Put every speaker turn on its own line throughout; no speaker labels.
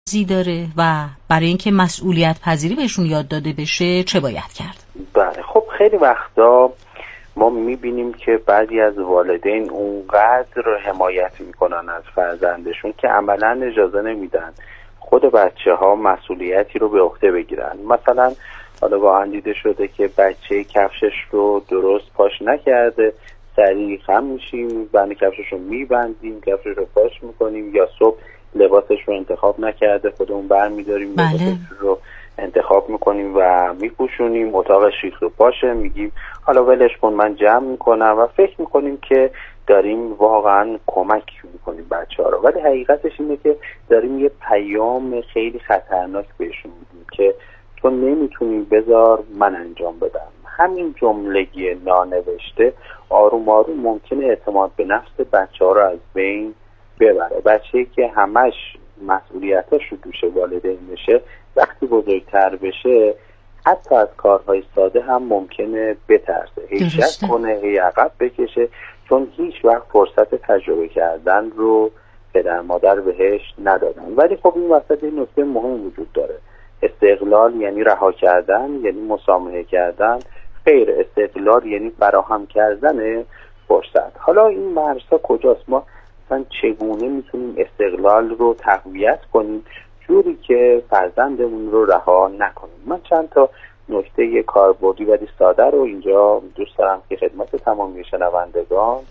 داره و برای اینکه مسئولیت پذیری بهشون یاد داده بشه چه باید کرد؟
بله، خب خیلی وقتا ما میبینیم که بعضی از والدین اونقدر حمایت میکنن از فرزندشون که عملا اجازه نمیدن خود بچه ها مسئولیتی رو به عهده بگیرن. مثلا حالا واقعا دیده شده که بچه کفشش رو درست پاش نکرده، سریع خم میشیم، بند کفشش رو میبندیم، کفشش رو پاش میکنیم، یا صبح لباسش رو انتخاب نکرده خودمون برمیداریم لباسش رو انتخاب میکنیم و میپوشونیم، اتاقش ریخت و پاشه، میگیم حالا ولش کن من جمع میکنم و فکر میکنیم که داریم واقعا کمک میکنیم بچه ها رو، ولی حقیقتش اینه که داریم یه پیام خیلی خطرناک بهشون میدیم که تو نمیتونی، بذار من انجام بدم. همین جملگی نانوشته آروم آروم ممکنه اعتماد به نفس بچه ها رو از بین ببره. بچه‌ای که همش مسئولیتاش رو دوش والدین بشه، وقتی بزرگتر بشه حتی از کارهای ساده هم ممکنه بترسه، هی شک کنه، هی عقب بکشه، چون هیچ وقت فرصت تجربه کردن رو پدر مادر بهش ندادن. ولی خب این وسط این نکته مهم وجود داره، استقلال یعنی رها کردن، یعنی مسامحه کردن. خیر، استقلال یعنی فراهم کردن فرصت. حالا این مرزها کجاست؟ ما مثلا چگونه میتونیم استقلال رو تقویت کنیم جوری که فرزندمون رو رها نکنیم؟ من چند تا نکته کاربردی ولی ساده رو اینجا دوست دارم که خدمت تمامی شنوندگان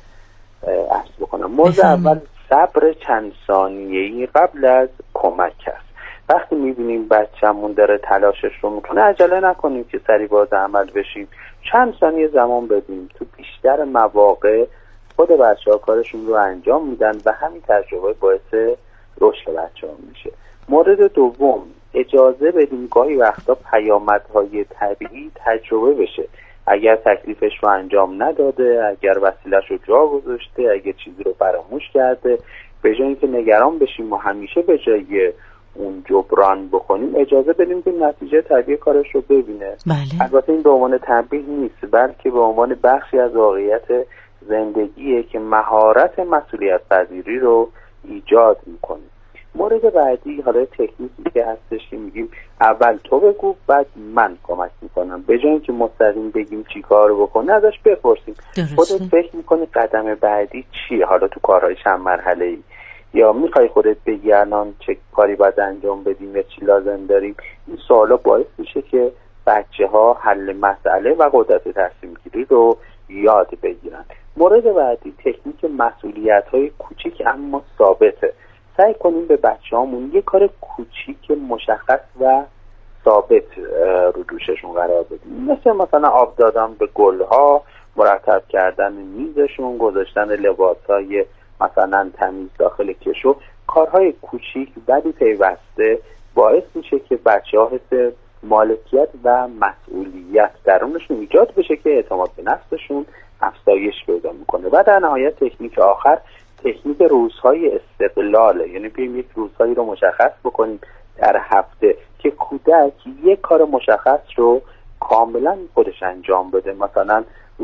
عرض بکنم. مورد اول، صبر چند ثانیه‌ای قبل از کمک است. وقتی میبینیم بچه‌مون داره تلاشش رو میکنه، عجله نکنیم که سریع باز عمل بشیم، چند ثانیه زمان بدیم. تو بیشتر مواقع خود بچه‌ها کارشون رو انجام میدن و همین تجربه باعث رشد بچه‌ها میشه. مورد دوم، اجازه بدیم گاهی وقتا پیامدهای طبیعی تجربه بشه. اگر تکلیفش رو انجام نداده، اگر وسیله‌ش رو جا گذاشته، اگر چیزی رو فراموش کرده، به جای اینکه نگران بشیم و همیشه به جای اون جبران بکنیم، اجازه بدیم که نتیجه طبیعی کارش رو ببینه.
بله.
البته این به عنوان تنبیه نیست، بلکه به عنوان بخشی از واقعیت زندگیه که مهارت مسئولیت پذیری رو ایجاد میکنه. مورد بعدی، حالا تکنیکی که هستش که میگیم اول تو بگو بعد من کمک میکنم. به جای اینکه مستقیم بگیم چی کار بکنه، ازش بپرسیم خودت فکر میکنی قدم بعدی چیه، حالا تو کارهای چند مرحله‌ای، یا میخوای خودت بگی الان چه کاری باید انجام بدیم یا چی لازم داریم. این سوالا باعث میشه که بچه‌ها حل مسئله و قدرت تصمیم گیری رو یاد بگیرن. مورد بعدی، تکنیک مسئولیت‌های کوچیک اما ثابته. سعی کنیم به بچه‌هامون یه کار کوچیک مشخص و ثابت رو دوششون قرار بدیم، مثلا آب دادن به گل‌ها، مرتب کردن میزشون، گذاشتن لباس‌های مثلا تمیز داخل کشو. کارهای کوچیک ولی پیوسته باعث میشه که بچه‌ها حس مالکیت و مسئولیت درونشون ایجاد بشه که اعتماد به نفسشون افزایش پیدا میکنه. و در نهایت تکنیک آخر، تکنیک روزهای استقلاله، یعنی بیایم یک روزهایی رو مشخص بکنیم در هفته که کودک یک کار مشخص رو کاملا خودش انجام بده. مثلا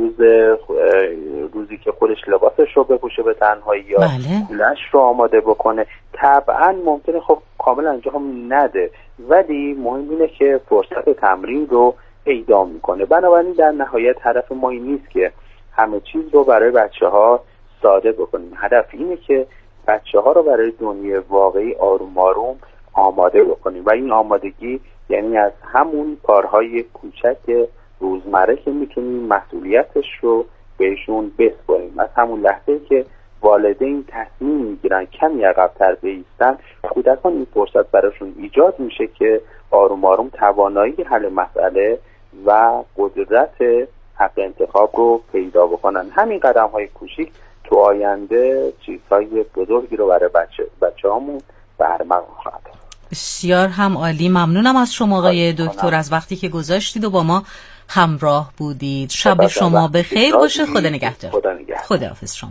روزی که خودش لباسش رو بپوشه به تنهایی یا کولش رو آماده بکنه. طبعا ممکنه خب کاملا انجام نده، ولی مهم اینه که فرصت تمرین رو پیدا میکنه. بنابراین در نهایت هدف ما این نیست که همه چیز رو برای بچه‌ها ساده بکنیم. هدف اینه که بچه‌ها رو برای دنیای واقعی آروم آروم آماده بکنیم و این آمادگی یعنی از همون کارهای کوچک روزمره که میتونیم مسئولیتش رو بهشون بسپاریم. از همون لحظه که والدین تصمیم میگیرن کمی عقب‌تر بایستن، کودکان این فرصت براشون ایجاد میشه که آروم آروم توانایی حل مسئله و قدرت حق انتخاب رو پیدا بکنن. همین قدم‌های کوچیک تو آینده چیزهای بزرگی رو برای بچه‌هامون برمغ خواهد.
بسیار هم عالی. ممنونم از شما آقای دکتر از وقتی که گذاشتید و با ما همراه بودید. شب شما بخیر باشه. خدا نگهدار. خداحافظ شما.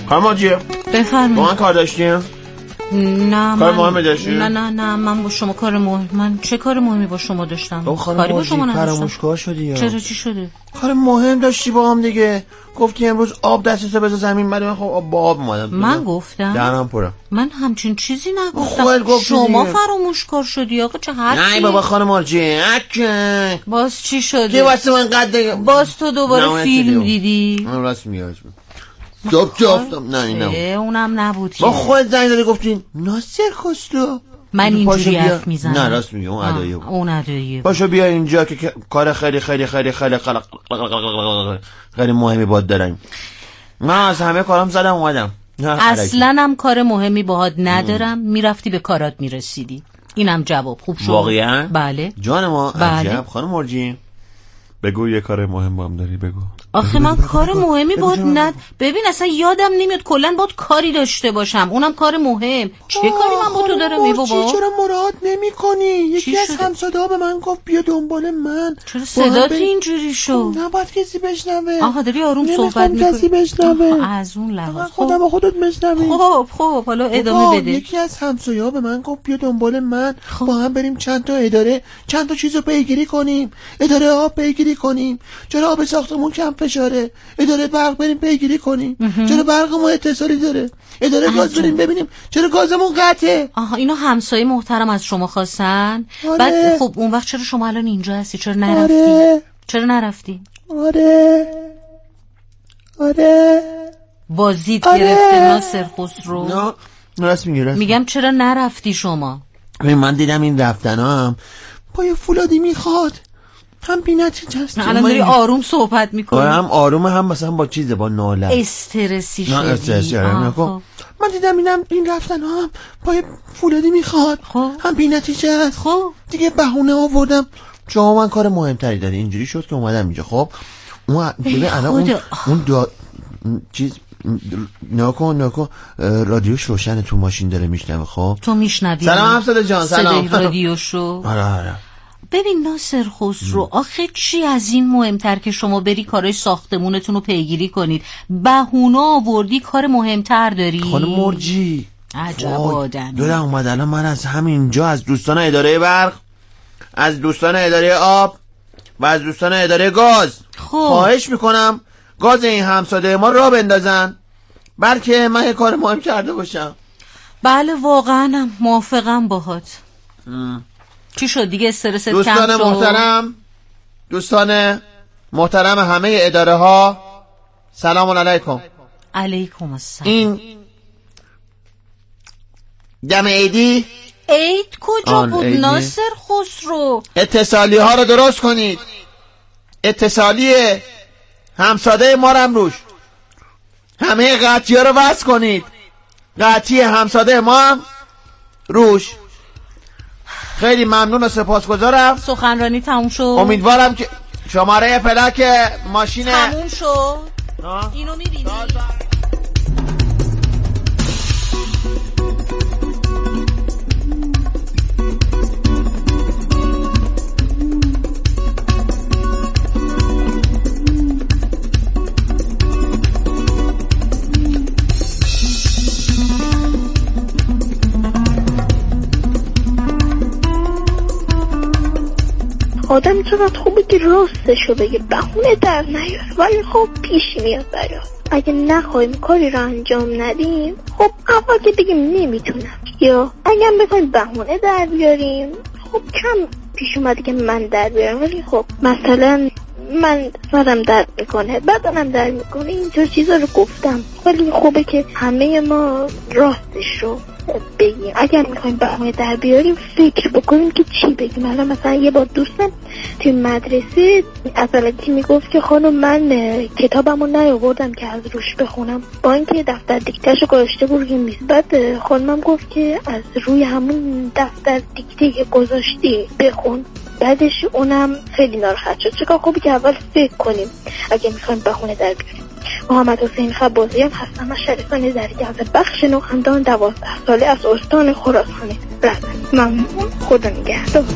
خانم
بفرمایید.
با من کار داشتیم؟
نه
کار مهمی داشتیم؟
نه من با شما کار مهم. من چه کار مهمی با شما داشتم؟
کاری با شما نداشتم. فراموشکار شدی یا؟
چرا چی شده؟
کار مهم داشتی با هم دیگه. گفتی امروز آب دستتو بذار زمین. من خب با آب اومدم.
من گفتم؟
درم پره.
من همچین چیزی نگفتم. شما فراموشکار شدی آقا. چه حرفی؟
نه بابا خانم مرجی.
باز چی شده؟
که واسه من قد
باز تو دوباره فیلم دیدی؟
من راست میگم. جفتم نه
اونم نبود.
با خودت زنگ زدی گفتین ناصر خسرو.
من اینجوری حرف میزنم.
نه راست میگم اون اداییه.
اون اداییه.
پاشو بیا اینجا که کار خیلی خیلی خیلی خیلی خیلی مهمی باهات دارم. من از همه کارام زدم اومدم.
اصلا هم کار مهمی باهات ندارم. میرفتی به کارات میرسیدی. اینم جواب خوب شد.
واقعا؟
بله.
جان ما عجب. خانم مرجی بگو یه کار مهم با هم داری بگو.
آخه من کار مهمی باهات ببین اصلا یادم نمیاد کلا باهات کاری داشته باشم. اونم کار مهم. چه کاری من با تو دارم ای بابا؟
چرا مراعات نمی‌کنی؟ یکی از همسایه‌ها به من گفت بیا دنبال من.
چرا صدات اینجوری شد؟
نباید کسی بشنوه.
آها داری آروم صحبت می‌کنی.
کسی بشنوه.
از اون لحاظ
خودم با خودت بشنوی.
خب حالا ادامه بده.
یکی از همسایه‌ها به من گفت بیا دنبال من. با هم بریم چند تا چیزو پیگیری کنیم. اداره آب پیگیری کنیم. چرا آب ساختمون کم فشاره؟ اداره برق بریم پیگیری کنیم. چرا برقمون اتصالی داره؟ اداره گاز بریم ببینیم چرا گازمون قطعه.
آها اینو همسایه محترم از شما خواستن. بعد خب اون وقت چرا شما الان اینجا هستی؟ چرا نرفتی؟ چرا نرفتی؟
آره
بازیت گرفته ناصر خسرو.
نه راست میگی.
میگم چرا نرفتی شما؟
من دیدم این رفتنا هم پای فولادی میخواد. هم بی‌نتیجه است.
الان داری آروم صحبت میکنی.
هم آرومه هم مثلا با چیزه با ناله
استرسی شدی.
استرسی من دیدم این رفتن هم پای فولادی میخواد. هم بی‌نتیجه است. دیگه بهونه آوردم. شما من کار مهمتری داری. اینجوری شد که اومدم اینجا. خب اون الان اون چیز ناکن رادیوش روشنه تو ماشین داره میشنوه. خب
تو میشنوی؟
سلام حفصه جان. سلام.
رادیوشو.
آره
ببین ناصر خسرو آخه چی از این مهمتر که شما بری کارای ساختمونتون رو پیگیری کنید؟ بهونه آوردی کار مهمتر داری؟
خانم مرجی
عجب آدمی.
دلم اومد الان من از همینجا از دوستان اداره برق، از دوستان اداره آب و از دوستان اداره گاز خواهش میکنم گاز این همسایه ما را بندازن، بلکه من یه کار مهم کرده باشم.
بله واقعا موافقم باهات. چی شد دیگه؟ استرست کم شد؟
دوستان محترم همه اداره ها سلام علیکم.
علیکم السلام.
این دم عید
کجا بود ناصر خسرو؟
اتصالی ها رو درست کنید. اتصالی همساده ما رو روش همه قطعی ها رو وصل کنید. قطعی همساده ما هم روش. خیلی ممنون و سپاسگزارم.
سخنرانی تموم شد.
امیدوارم که شماره فلک ماشین
تموم شد. اینو میبینی؟
آدم چقدر خوبه که راستشو بگه، بهونه در نیاره، ولی خب پیش میاد برات. اگه نخواهیم کاری رو انجام ندیم خب اول که بگیم نمیتونم، یا اگه هم بخوایم بهونه در بیاریم خب کم پیش اومده که من در بیارم، ولی خب مثلا من سرم درد میکنه، بدنم درد میکنه، اینجور چیزا رو گفتم. ولی خوبه که همه ما راستش رو بگیم. اگر میخوایم بهونه در بیاریم فکر بکنیم که چی بگیم. الان مثلا یه بار دوستم توی مدرسه اصالتی میگفت که خانم من کتابمو نیاوردم که از روش بخونم، با اینکه دفتر دیکتهشو گذاشته بود روی میز. بعد خانمم گفت که از روی همون دفتر دیکته که گذاشتی بخون. بعدش اونم خیلی ناراحت شد. چقدر خوبی که اول فکر کنیم اگه میخوایم بهونه در بیاریم. محمد حسین خبازیان هستم از شهرستان زرگی از بخش نوخندان 12 ساله از استان خراسان رزم. ممنون. خدا نگهدار.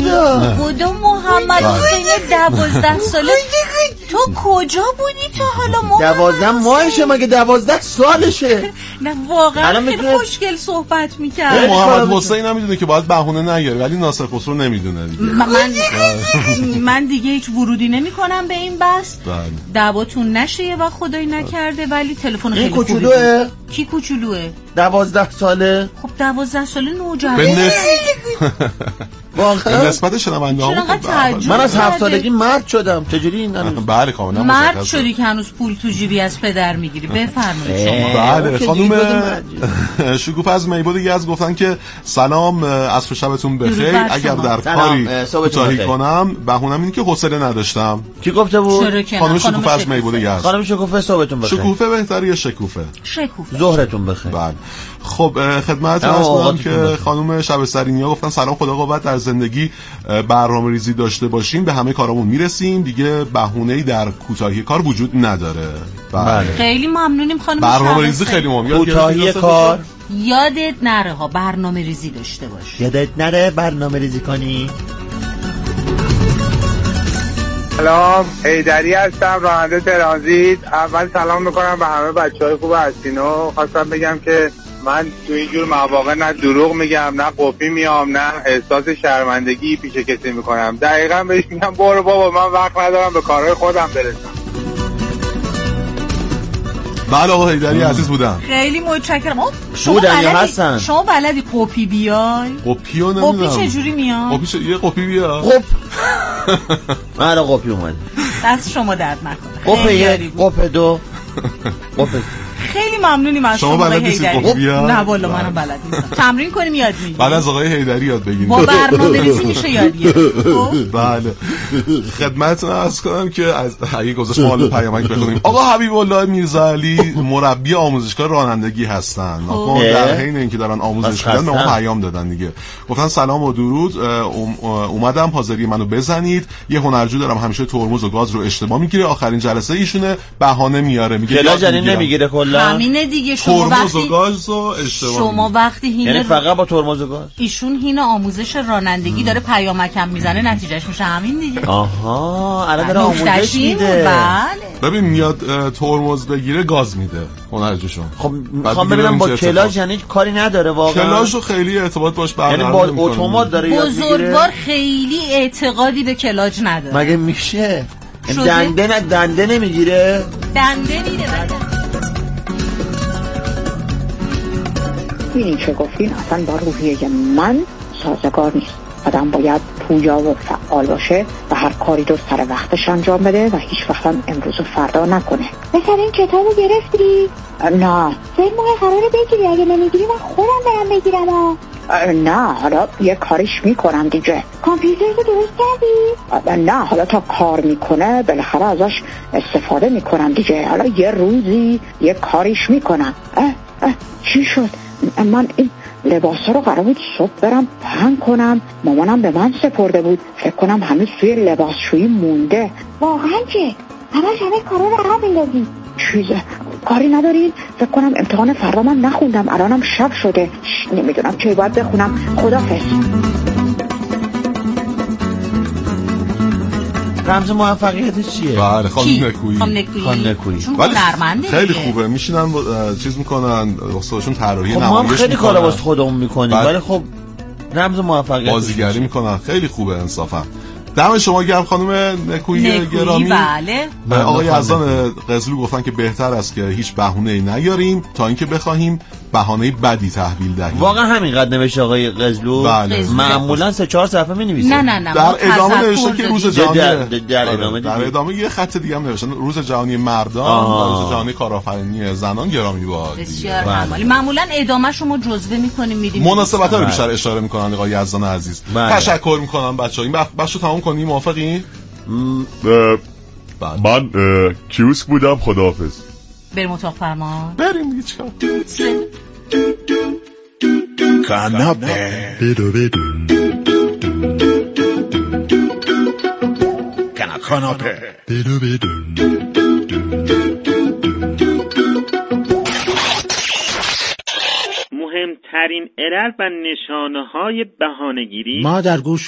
خدا محمد حسین 12 ساله تو کجا بودی تا حالا؟
12 ماهشه مگه 12 سالشه؟
نه واقعا خیلی خوشگل صحبت میکرد.
محمد حسین هم میدونه که باید بهونه نیاری ولی ناصر خسرو نمیدونه دیگه.
من دیگه هیچ ورودی نمیکنم به این بحث. دعواتون نشه و خدایی نکرده ولی تلفن خیلی خوبی.
کوچولوئه؟
کی کوچولوئه؟
12 ساله.
خب 12 ساله نوجوان.
واقعا
نسبت شنونده ها
من از 7 سالگی مرد شدم. چجوری این
بله کاملا
مرد شدی که هنوز پول تو جیبی از پدر میگیری. بفرمایید شما.
بله خانم شکوفه از میبود یزد گفتن که سلام عصر شبتون بخیر. اگر در کاری کوتاهی کنم بهونم اینه که حوصله نداشتم.
کی گفته بود؟
خانم شکوفه از میبود یزد.
خانم شکوفه صبحتون بخیر.
شکوفه بهتره یا شکوفه؟
ظهرتون بخیر.
بله خب خدمتتون عرض کنم که خانم شبسترینیا گفتن سلام خدا قوت در زندگی برنامه‌ریزی داشته باشیم به همه کارامون میرسیم دیگه بهونه‌ای در کوتاهی کار وجود نداره.
بله
خیلی ممنونیم خانم
برنامه‌ریزی خیلی مهمه.
کوتاهی کار
یادت نره ها برنامه‌ریزی داشته باش.
یادت نره برنامه‌ریزی کنی.
سلام حیدری هستم راننده ترانزیت. اول سلام میکنم به همه بچه‌های خوب هستینو. خواستم بگم که من تو اینجور مواقع نه دروغ میگم نه قپی میام نه احساس شرمندگی پیش کسی میکنم. دقیقاً بهش میگم برو بابا من وقت ندارم به کارهای خودم برسم.
بله آقا حیدری عزیز بودم.
خیلی متشکرم. شما بلدی قپی بیای؟
قپیو نمیدونم.
قپی چجوری میاد؟
قپی یه قپی بیا.
قپ من قپی اومد.
دست شما درد نکنه.
قپ یک قپ دو قپ.
خیلی ممنونیم از شما
بلد نیستی قپی بیا؟
نه والا منم بلد نیستم. تمرین کنیم یاد میگیریم.
بعد از آقای حیدری یاد بگیریم.
با برنامه‌ریزی میشه یاد گرفت.
بله خدمتتون عرض کنم که از اگه گذاشت مال پیامک بخونیم. آقا حبیب الله میرزا علی مربی آموزشگاه رانندگی هستن. ما در حین اینکه دارن آموزش میدن به ما پیام دادن دیگه. گفتن سلام و درود اومدم حاضری منو بزنید. یه هنرجو دارم همیشه ترمز و گاز رو اشتباه میگیره. آخرین جلسه ایشونه بهانه میاره میگه
کلاج نمیگیره کلا.
همینه دیگه. شما وقتی
یعنی فقط با ترمز و گاز
ایشون هین آموزش رانندگی داره پیامکم میزنه نتیجهش میشه همین دیگه.
آها الان داره آموزش میده.
بله
ببین میاد ترمز بگیره گاز میده هنرجوشون.
خب میخوام ببینم با کلاج یعنی کاری نداره واقعا.
کلاژو خیلی ارتباط باش برقرار
یعنی با اتومات داره یاد میگیره.
بزرگوار خیلی اعتقادی به کلاج نداره.
مگه میشه؟ دنده نمیگیره؟
دنده میره.
این چه گفتین اصلا با روحیه من سازگار نیست. آدم باید پویا و فعال باشه و هر کاری رو سر وقتش انجام بده و هیچ وقت هم امروز و فردا نکنه.
مثلا این کتابو گرفتی؟
نه
3 ماه قراره بگیری. اگه نمیگیری من خودم برم بگیرم ها.
نه حالا یه کاریش میکنم دیگه.
کامپیوتر رو درست کردی؟
نه حالا تا کار میکنه بالاخره ازش استفاده میکنم دیگه. حالا یه روزی یه کاریش میکنم. چی شد؟ من این لباسا رو قرار بود صبح برم پهن کنم. مامانم به من سپرده بود. فکر کنم هنوز توی لباسشویی مونده.
واقعا چه؟ همه کارا رو عقب میندازی.
چیزه کاری ندارین؟ فکر کنم امتحان فردا من نخوندم. الانم شب شده. نمیدونم چه باید بخونم. خدافظ.
رمز موفقیت چیه؟
بله خانم نکویی.
خانم نکویی
خیلی خوبه. میشینن چیز میکنن واسهشون طراحی نمایش
میکنن. خیلی کارا واسه خودمون میکنیم ولی خب رمز موفقیت
بازیگری میکنن. خیلی خوبه انصافا. دم شما گرم خانم نکویی گرامی.
بله.
آقای یزدان قزلو گفتن که بهتر است که هیچ بهونه‌ای نیاریم تا اینکه بخواهیم بهانه بدی تحویل دهیم.
واقعا همینقدر نوشته آقای قزلو.
بله.
معمولا 3-4 صفحه می‌نویسه.
نه
در ادامه نوشته که روز جهانی
در
ادامه یه خط دیگه هم نوشتن روز جهانی مردان و روز جهانی کارآفرینی زنان گرامی باد.
بسیار عالی. معمولا ادامه شما جزوه می‌کنیم میدیم.
مناسبت‌ها رو بیشتر اشاره می‌کنن آقای یزدان عزیز. تشکر می‌کنم بچه‌ها. این بخشو تموم کنیم. موافقین؟
من کیوسک بودم. خداحافظ.
بریم اتاق فرمان.
بریم دیگه چیکار؟
کاناپه کاناپه.
مهمترین علل و نشانه‌های بهانه‌گیری.
مادر گوش کن.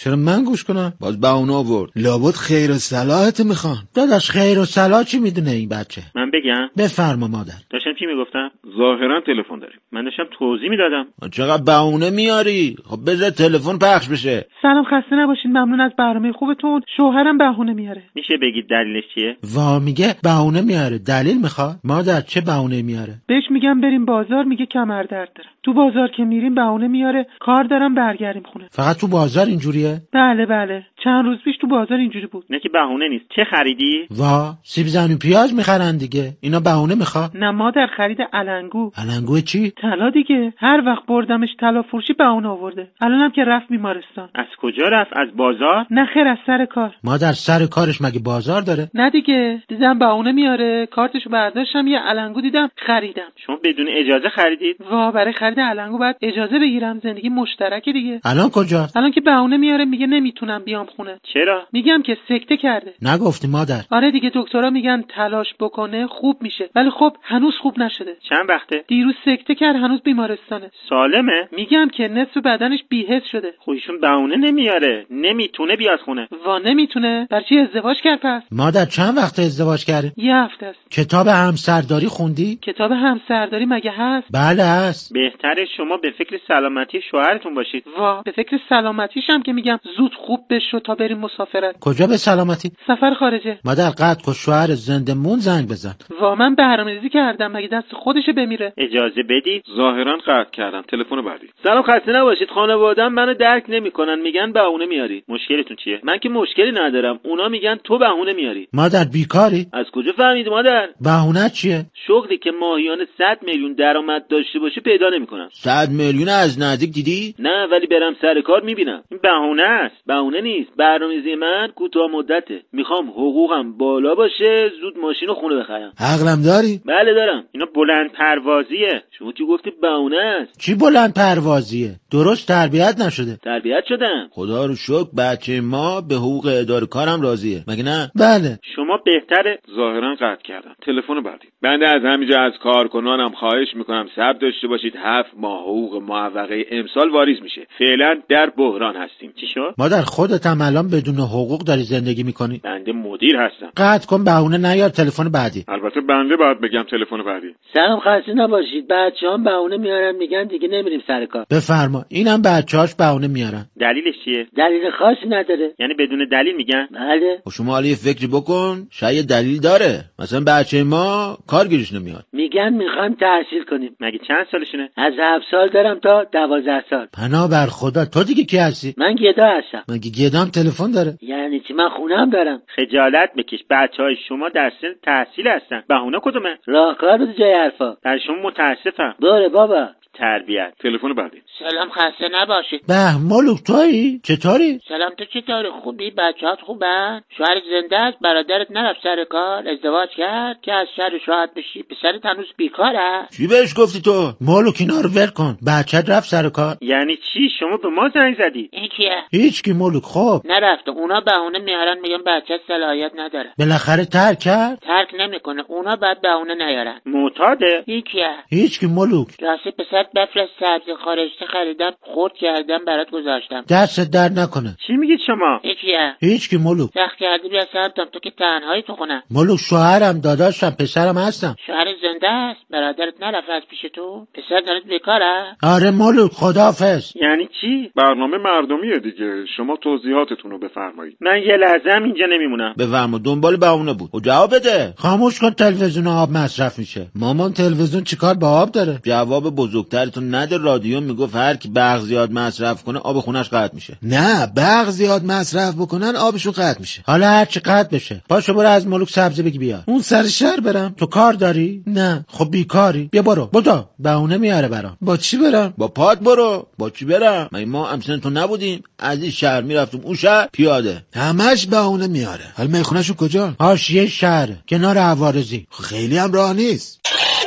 چرا من گوش کنم؟ باز بهونه آورد.
لابد خیر و صلاحت میخوان.
داداش خیر و صلاح چی میدونه این بچه؟
من بگم؟
بفرما مادر.
داشتم چی میگفتم؟ ظاهرا تلفن داریم. من داشتم توضیح میدادم.
چقدر بهونه میاری؟ خب بذار تلفن پخش بشه.
سلام، خسته نباشین، ممنون از برنامه خوبتون. شوهرم بهونه میاره.
میشه بگید دلیلش چیه؟
وا میگه بهونه میاره. دلیل میخواد؟ مادر چه بهونه میاره؟
بهش میگم بریم بازار، میگه کمر درد دارم. تو بازار که میریم بهونه میاره کار دارم برگردیم خونه.
فقط تو بازار اینجوریه؟
بله چند روز پیش تو بازار اینجوری بود.
نه که بهونه نیست. چه خریدی؟
وا سیب زمینی پیاز میخرن دیگه. اینا بهونه میخواد؟
نه مادر، خرید علنگو.
علنگو چی؟
طلا دیگه. هر وقت بردمش طلا فروشی بهونه آورده. الانم که رفت بیمارستان.
از کجا رفت؟ از بازار؟
نه خیر، از سر کار.
مادر سر کارش مگه بازار داره؟
نه دیگه، دیدم بهونه میاره، کارتشو برداشتم، یه علنگو دیدم خریدم.
شما بدون اجازه خریدید؟
وا برای خرید علنگو باید اجازه بگیرم، زندگی مشترکه دیگه.
الان کجا؟
الان که بهونه میاره میگه نمیتونم بیام خونه.
چرا؟
میگم که سکته کرده.
نگفتی مادر؟
آره دیگه، دکترا میگن تلاش بکنه خوب میشه، ولی خب هنوز خوب نشده.
چند وقته؟
دیروز سکته کرد، هنوز بیمارستانه.
سالمه؟
میگم که نصف بدنش بی‌حس شده.
خب ایشون بهونه نمیاره، نمیتونه بیاد خونه.
وا نمیتونه؟ برای چی ازدواج کرد پس؟
مادر چند وقت ازدواج کردی؟
یه هفته است.
کتاب همسرداری خوندی؟
کتاب همسرداری مگه هست؟
بله هست.
بهتره شما به فکر سلامتی شوهرتون باشید.
وا به فکر سلامتیشم که میگم زود خوب بشو تا بریم مسافرت.
کجا به سلامتی؟
سفر خارجه.
مادر قد کن شوهر زنده مون زنگ بزن.
وا من برنامه‌ریزی کردم، مگه دست خودشه بمیره؟
اجازه بدید.
ظاهرا قطع کردم. تلفن بعدی.
سلام، خسته نباشید. خانواده‌ام منو درک نمیکنن، میگن بهونه میاری. مشکلتون چیه؟ من که مشکلی ندارم، اونا میگن تو بهونه میاری.
مادر بیکاری؟
از کجا فهمیدی مادر؟
بهونه چیه؟
شغلی که ماهیانه 100 میلیون درآمد داشته باشه پیدا نمیکنم.
100 میلیون از نزدیک دیدی؟
نه، ولی برم سر کار میبینم. این بهونه است، بهونه نیست. برنامه‌ریزی من کوتاه مدته. میخوام حقوقم بالا باشه، زود ماشین و خونه بخرم.
عقلم داری؟
بله دارم. اینا بلند پروازیه. شما که گفتی بهونه است.
چی بلند پروازیه؟ درست تربیت نشده.
تربیت شدم.
خدا رو شکر بچه ما به حقوق اداره کارم راضیه. مگه نه؟
بله.
شما بهتره.
ظاهرا قطع کردم. تلفن بعدی. بنده از همینجا از کارکنانم خواهش میکنم صبر داشته باشید. 7 ماه حقوق معوقه امسال واریز میشه. فعلا در بحران هستیم. چی شد؟
مادر خودت هم الان بدون حقوق داری زندگی میکنی؟
بنده مدیر هستم.
قطع کن بهونه نیار. تلفن بعدی.
البته بنده باید بگم تلفن بعدی.
سلام، خسته نباشید. بچه‌ام بهونه میارن، میگن دیگه نمیریم سر کار.
بفرما. اینم بچه‌هاش بهونه میارن.
دلیلش چیه؟
دلیل خاصی نداره.
یعنی بدون دلیل میگن؟
بله.
و شما حالا یه فکری بکن، شاید دلیل داره. مثلا بچه ما کارگیرش نمیاد.
میگن میخوایم تحصیل کنیم.
مگه چند سالشونه؟
از 7 سال دارم تا 12 سال.
پناه بر خدا. تو دیگه کی هستی؟
من گدا هستم.
مگه گدام تلفن داره؟
یعنی چی؟ من خونم دارم.
خجالت بکش. بچهای شما در سن تحصیل هستن. بهونه کدومه؟
راهکار بود جای حرفا.
در شما متاسفم.
دوره بابا.
تربیت.
تلفن بعدی.
سلام، خسته نباشید.
به ملوک تویی؟ چطوری؟
سلام، تو چطوری؟ خوبی؟ بچه‌هات خوبن؟ شوهرت زنده است؟ برادرت نرفت سر کار؟ ازدواج کرد که از شرش راحت بشی؟ پسرت هنوز بیکاره؟
چی بهش گفتی تو؟ ملوک اینا رو ول کن. بچت رفت سر کار؟
یعنی چی؟ شما به ما زنگ زدی؟
این کیه؟
هیچکی ملوک. خب
نرفته. اونا بهونه میارن، میگن بچه‌ت صلاحیت نداره.
بالاخره ترک کرد؟
ترک نمیکنه. اونا بعد بهونه نیارن.
معتاده؟
این کیه؟
هیچکی ملوک.
راستی پسرت بفرست، سبزی خارجی خریدم، خرد کردم برات گذاشتم.
دستت درد نکنه.
چی میگید شما؟
این کیه؟
هیچکی ملوک.
سخت کردی بیا سمتم. تو که تنهایی تو خونه.
ملوک شوهرم، داداشم، پسرم هستم.
شوهر زنده است؟ برادرت نرفت از پیش تو؟ پسر دارت بیکاره؟
آره ملوک. خداحافظ.
یعنی چی؟
برنامه مردمیه دیگه. شما توضیحاتتون رو بفرمایید.
من یه لحظه هم اینجا نمیمونم.
بفرما. دنبال بهونه بود. و جواب بده. خاموش کن. تلویزیون آب مصرف میشه. مامان تلویزیون چیکار با آب داره؟ جواب بزرگترتون نده. رادیو میگفت هر کی برق زیاد مصرف کنه آب خونش قطع میشه.
نه، برق زیاد مصرف بکنن آبشون قطع میشه.
حالا هر چی قطع بشه. پاشو برو از ملوک سبزی بگی بیار.
اون سر شهر برم.
تو کار داری؟
نه.
خب بیکاری. بیا برو. بدو. بهونه میاره برام.
با چی برم؟
با پات برو. با چی برم؟ ما همسن تو نبودیم؟ از این شهر میرفتم اون شهر پیاده.
همش بهونه میاره. حالا میخونهشون کجا؟
حاشیه شهر، کنار عوارضی.
خیلی هم راه نیست.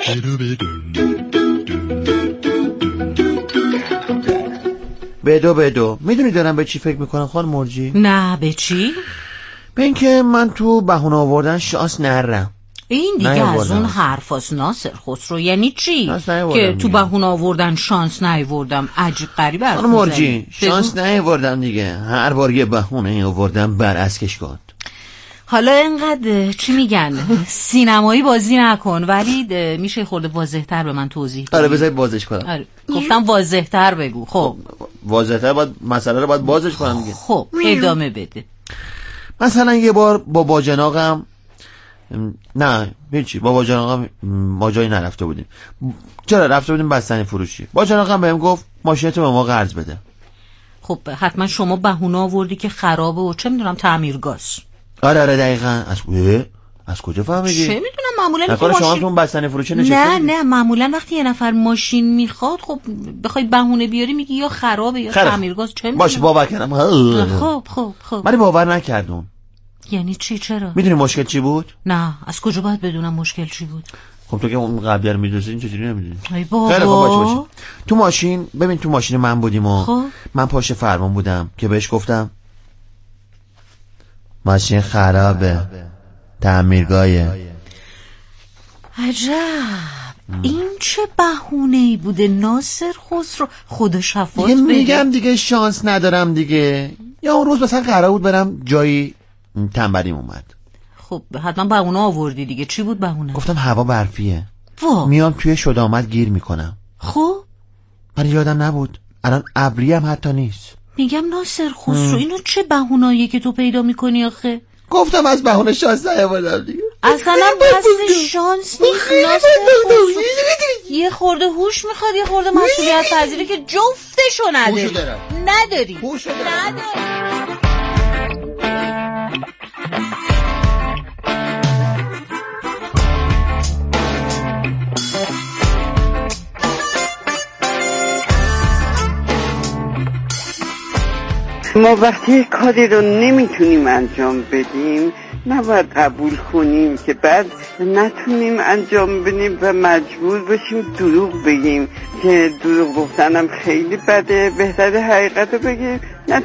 بدو میدونی دارم به چی فکر میکنم خانم مرجی؟
نه به چی؟
به اینکه من تو بهونه آوردن شانس نرم.
این دیگه از اون حرفاست ناصر خسرو. یعنی چی که تو بهونه آوردن شانس نیاوردم؟ عجیب غریب حرف میزنی.
مرجی شانس نیاوردم دیگه، هر بار یه بهونه آوردم برعکسش کن.
حالا اینقدر چی میگن سینمایی بازی نکن، ولی میشه خورده واضح‌تر به من توضیح بدی؟
آره بذار بازش کنم.
آره. گفتم واضح‌تر بگو. خب
واضح‌تر باید مسئله رو باید بازش کنم دیگه.
خب ادامه بده.
مثلا یه بار با باجناقم نه هیچی، با باجناقم ما جایی نرفته بودیم. چرا رفته بودیم بستنی فروشی. باجناقم بهم گفت ماشینتو به ما قرض بده.
خب حتما شما بهونه آوردی که خرابه و چه میدونم تعمیرگاز.
آره دقیقاً. از کجا فهمیدی؟
چه میدونم معمولا
نکنه شما تو بستنی فروشی نشسته؟
نه معمولا وقتی یه نفر ماشین میخواد خب بخوای بهونه بیاری میگی یا خرابه یا تعمیرگاز. چه میدونم.
باشه باور کردم.
خب
ولی باور نکردم.
یعنی چی؟ چرا؟
میدونی مشکل چی بود؟
نه از کجا باید بدونم مشکل چی بود؟
خب تو که اون قبلی رو میدونی این چجوری نمیدونی؟
ای بابا.
خیلی خوب باشه. تو ماشین ببین، تو ماشین من بودیم و من پشت فرمان بودم که بهش گفتم ماشین خرابه، تعمیرگاهه.
عجب. این چه بهونه‌ای بوده ناصر خسرو؟ خدا شفاعت بده.
میگم دیگه شانس ندارم دیگه. یا اون روز مثلا قرار بود برم جایی تنبلیم اومد.
خب حتما بهونه آوردی دیگه. چی بود بهونه؟
گفتم هوا برفیه،
میام
توی شدامت گیر میکنم.
خب
ولی یادم نبود الان ابری هم حتی نیست.
میگم ناصر خسرو اینو چه بهونه‌ایه که تو پیدا میکنی آخه؟
گفتم از بهونه شانس نیاوردم دیگه.
اصلا بس شانس نیست ناصر خسرو. یه خورده هوش میخواد، یه خورده مسئولیت پذیری که جفتشو نداری. نداری.
ما وقتی کاری رو نمیتونیم انجام بدیم نباید قبول کنیم که بعد نتونیم انجام بدیم و مجبور بشیم دروغ بگیم که دروغ گفتنم خیلی بده. بهتره حقیقت رو بگیم.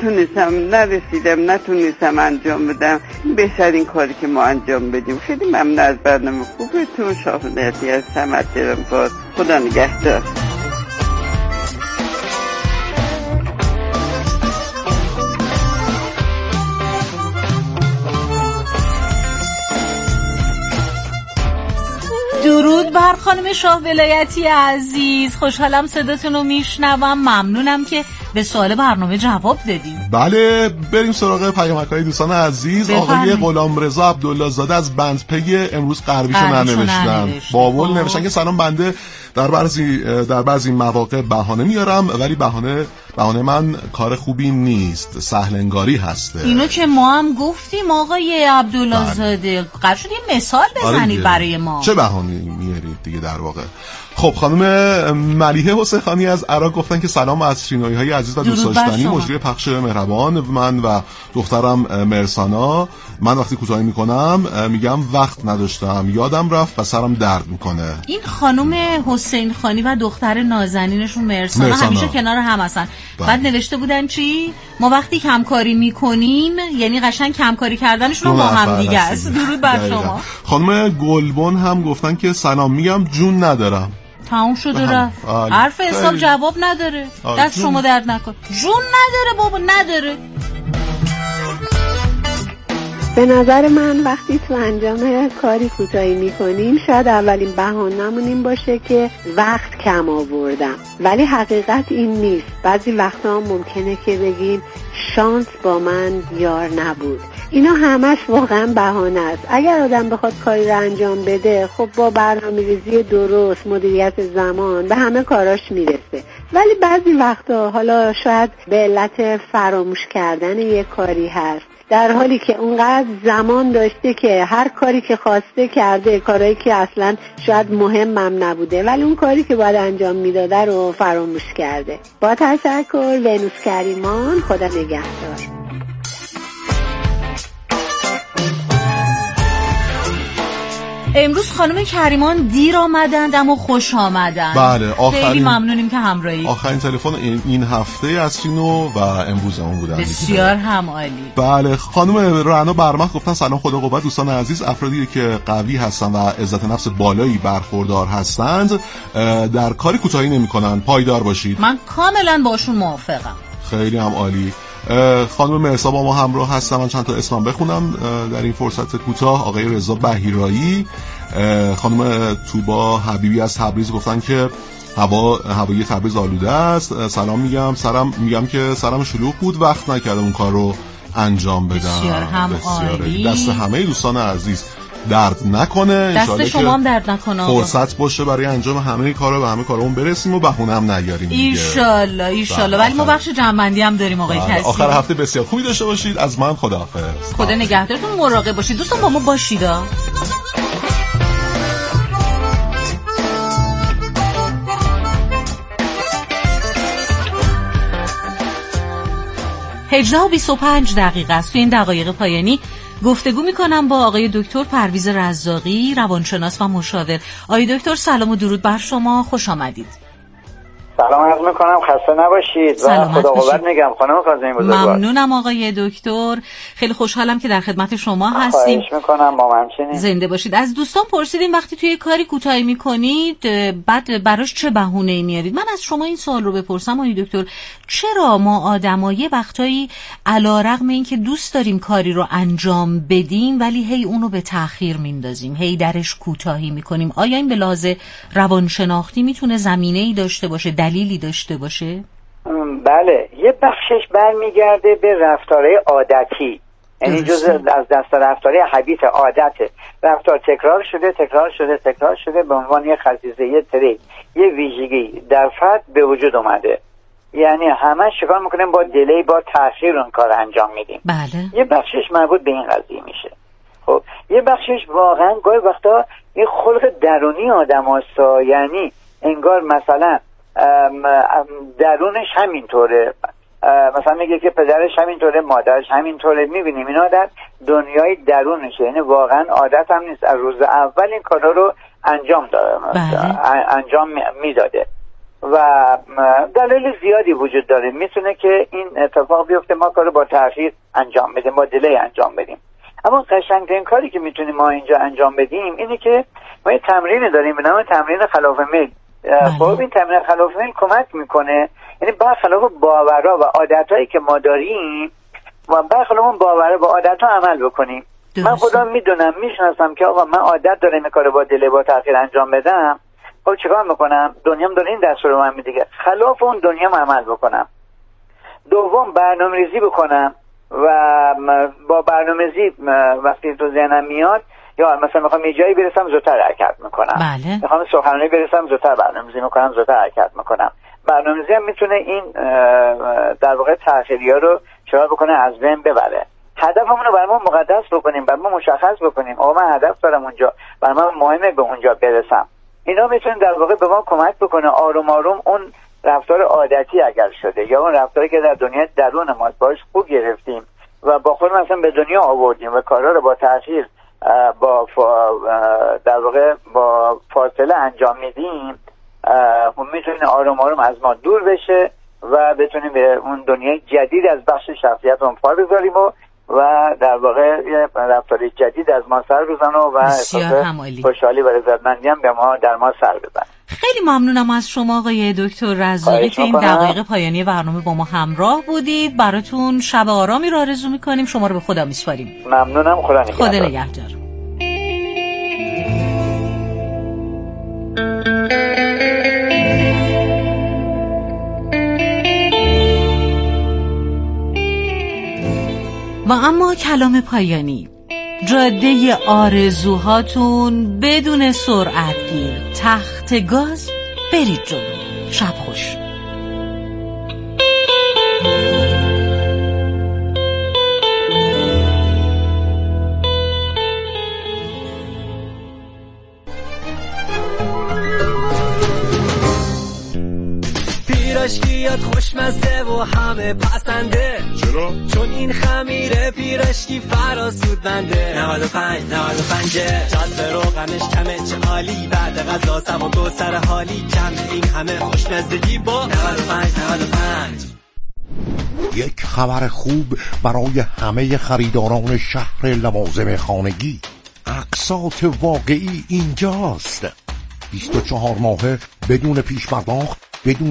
نتونستم انجام بدم. بهترین کاری که ما انجام بدیم. خیلی ممنون از برنامه خوبتون. شاهنتی هستم از تهران. خدا نگهدار.
درود بر خانم شاه ولایتی عزیز. خوشحالم صداتون رو میشنوم. ممنونم که به سوال برنامه جواب دادیم.
بله بریم سراغ پیامک‌های دوستان عزیز. آقای غلامرضا عبدالله زاده از بندپی امروز غربیشو ننوشتن. باول نوشتن که سلام، بنده در بعضی مواقع بهانه میارم ولی بهانه من کار خوبی نیست، سهل انگاری هسته.
اینو که ما هم گفتیم آقای عبدالله زاده. قرار شد یه مثال بزنید برای ما.
چه بهانه‌ای میارید دیگه در واقع. خب خانم ملیحه حسین خانی از عراق گفتن که سلام از شینوی‌های عزیز و دوست داشتنی، مجری پخش مهربان، من و دخترم مرسانا. من وقتی کوتاهی میکنم میگم وقت نداشتم، یادم رفت و سرم درد میکنه.
این خانم حسین خانی و دختر نازنینشون مرسانا همیشه کنار هم هستن. بعد نوشته بودن چی؟ ما وقتی کمکاری میکنیم یعنی قشنگ کمکاری کردنشون با هم دیگه است. درود بر شما.
خانم گلبن هم گفتن که سلام، میگم جون ندارم.
تموم شده رفت. حرف حساب جواب نداره. دست شما درد نکن. جون نداره بابا، نداره.
به نظر من وقتی تو انجام کاری کوتاهی میکنیم شاید اولین بهانه‌مون این باشه که وقت کم آوردم، ولی حقیقت این نیست. بعضی وقتا ممکنه که بگیم شانس با من یار نبود. اینا همش واقعا بهانه است. اگر آدم بخواد کاری رو انجام بده خب با برنامه‌ریزی درست، مدیریت زمان به همه کاراش میرسه. ولی بعضی وقتا حالا شاید به علت فراموش کردن یک کاری هست، در حالی که اونقدر زمان داشته که هر کاری که خواسته کرده، کارهایی که اصلا شاید مهمم نبوده ولی اون کاری که باید انجام میداده رو فراموش کرده. با تشکر. ونوس کریمان. خدا نگهدار.
امروز خانم کریمان دیر آمدند اما خوش آمدند.
بله،
خیلی ممنونیم که همراهی.
آخرین تلفن این هفته از سینو و امروز اون بودن.
بسیار هم عالی.
بله، خانم رعنا برمخ گفتن سلام، خدا قوت دوستان عزیز. افرادی که قوی هستن و عزت نفس بالایی برخوردار هستند در کاری کوتاهی نمی‌کنن، پایدار باشید.
من کاملا باشون موافقم.
خیلی هم عالی. خانم مرسا با ما همراه هستن. من چند تا اسمم بخونم در این فرصت کوتاه. آقای رضا بهیرایی، خانم توبا حبیبی از تبریز گفتن که هوای تبریز آلوده است. سلام میگم که سرم شلوغ بود، وقت نکردم اون کار رو انجام بدم.
بسیار هم عالی.
دست همه دوستان عزیز درد نکنه،
دست شما هم درد نکنه،
فرصت باشه برای انجام همه کارا و همه کارامون برسیم و بهونه هم نیاریم
ایشالله. ولی ما بخش جمع‌بندی هم داریم آقای کسی.
آخر هفته بسیار خوبی داشته باشید. از من خداحافظ.
خدا نگهدارتون، مراقب باشید دوستان، با ما باشید. 18:25 است. تو این دقایق پایانی گفتگو میکنم با آقای دکتر پرویز رزاقی، روانشناس و مشاور. آقای دکتر سلام و درود بر شما، خوش آمدید.
سلام عرض میکنم، خسته نباشید و خدا قوت میگم خانم کاظمی بزرگوار.
ممنونم آقای دکتر، خیلی خوشحالم که در خدمت شما هستیم.
خواهش میکنم، ما همچنین.
زنده باشید. از دوستان پرسیدیم وقتی توی کاری کوتاهی میکنید بعد براش چه بهونه‌ای میارید. من از شما این سوال رو بپرسم آقای دکتر، چرا ما آدمای وقتایی علیرغم اینکه دوست داریم کاری رو انجام بدیم ولی هی اونو به تأخیر میندازیم، هی درش کوتاهی میکنیم؟ آیا این به لحاظ روانشناختی میتونه زمینه‌ای داشته باشه، دلیلی داشته باشه؟
بله، یه بخشش برمیگرده به رفتارهای عادتی، یعنی جز از دست رفتارهای حبیت عادته. رفتار تکرار شده به عنوان یه خصیصه، یه ترید، یه ویژگی در فرد به وجود اومده. یعنی همه شکار میکنیم با دیلی، با تأخیر اون کار انجام میدیم.
بله.
یه بخشش مربوط به این قضیه میشه. خب یه بخشش واقعا گاهی وقتا یه خلق درونی آدم هستا، یعنی انگار مثلا درونش همینطوره، مثلا میگه که پدرش همینطوره، مادرش همینطوره. میبینیم اینا در دنیای درونشه، یعنی واقعا عادت هم نیست، از روز اول این کارا رو انجام داره، انجام میداده و دلیل زیادی وجود داره میتونه که این اتفاق بیفته، ما کارو با تأخیر انجام بدیم، با دیلی انجام بدیم. اما قشنگترین کاری که میتونیم ما اینجا انجام بدیم اینه که ما یه تمرینی داریم به نام تمرین خلاف میل. خب این تمرین خلاف میل کمک میکنه، یعنی برخلاف باورها و عادتهایی که ما داریم و برخلاف اون باورها و عادتها عمل بکنیم. من خودم میدونم، میشناسم که آقا من عادت دارم این کارو با دیلی، با تأخیر انجام بدم. خب چیکار میکنم؟ دنیام داره این دستور رو من میده، خلاف اون دنیام عمل بکنم. دوم، برنامه‌ریزی بکنم و با برنامه‌ریزی وقتی تو ذهنم میاد، یا مثلا میخوام یه جایی برسم زودتر حرکت میکنم.
بله.
میخوام سخنرانی برسم زودتر برنامه‌ریزی میکنم، زودتر حرکت میکنم. برنامه‌ریزی هم میتونه این در واقع تأخیری‌ها رو چرا بکنه، از بین ببره. هدفمون رو برای ما مقدس بکنیم، برای ما مشخص بکنیم. آقا من هدف دارم اونجا، برای من مهمه به اونجا برسم. اینا میتونه در واقع به ما کمک بکنه آروم آروم اون رفتار عادتی اگر شده یا اون رفتاری که در دنیا درون ما باش خوب گرفتیم و با خودمون مثلا به دنیا آوردیم و کارا رو با تأخیر در واقع با فاصله انجام میدیم، میتونه آروم آروم از ما دور بشه و بتونیم به اون دنیای جدید از بخش شخصیتمون پا بذاریم و در واقع یه رفتاری جدید از ما سر بزنه و احساس خوشحالی و رضایتمندی هم در ما سر بزنه.
خیلی ممنونم از شما آقای دکتر رزاقی که این دقایق پایانی برنامه با ما همراه بودید. براتون شب آرامی رو آرزو میکنیم. شما رو به خدا میسپاریم.
ممنونم. خدا
نگهدار. و اما کلام پایانی: جاده آرزوهاتون بدون سرعت گیر، تخت گاز برید جلو. شب خوش.
پیراشکیات خوشمزه و همه پسنده.
چرا؟
چون این خمیر پیراشکی فراسود بنده. 95 جاده روغنش کمه چه عالی، بعد غذا سم و دو سر حالی، کم این همه خوشمزگی با 95.
یک خبر خوب برای همه خریداران شهر لوازم خانگی. اقساط واقعی اینجاست. 24 ماهه بدون پیش پرداخت، بدون